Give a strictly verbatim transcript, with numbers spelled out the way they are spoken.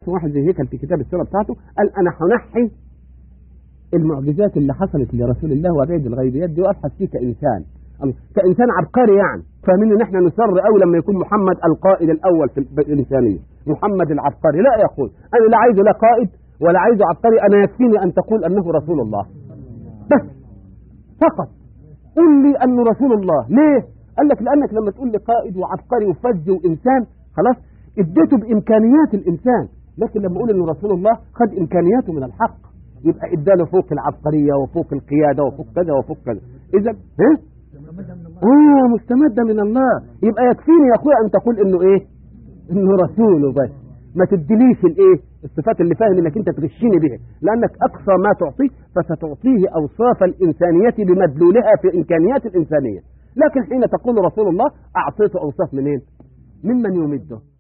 واحد زي هيكل في كتاب السيرة بتاعته قال أنا هنحي المعجزات اللي حصلت لرسول الله وابعد الغيبيات دي وابحث فيه كإنسان كإنسان عبقري يعني فاهمين ان احنا نسر قوي لما يكون محمد القائد الأول في الإنسانية محمد العبقري. لا يا أخوي أنا لا عايزه لا قائد ولا عايزه عبقري أنا يكفيني أن تقول أنه رسول الله بس فقط قل لي أنه رسول الله. ليه؟ قال لك لأنك لما تقول لي قائد وعبقري وفج وإنسان خلاص اديته بإمكانيات الإنسان لكن لما أقول أنه رسول الله خد إمكانياته من الحق يبقى اداله فوق العبقرية وفوق القيادة وفوق كذا وفوق كذا. إذا ها؟ آه مستمدة من الله. يبقى يكفيني يا أخويا أن تقول إنه إيه؟ إنه رسوله بس ما تدليش الإيه؟ الصفات اللي فاهم إنك أنت تغشيني بها لأنك أقصى ما تعطيه فستعطيه أوصاف الإنسانية بمدلولها في إمكانيات الإنسانية. لكن حين تقول رسول الله أعطيته أوصاف منين؟ ممن يمده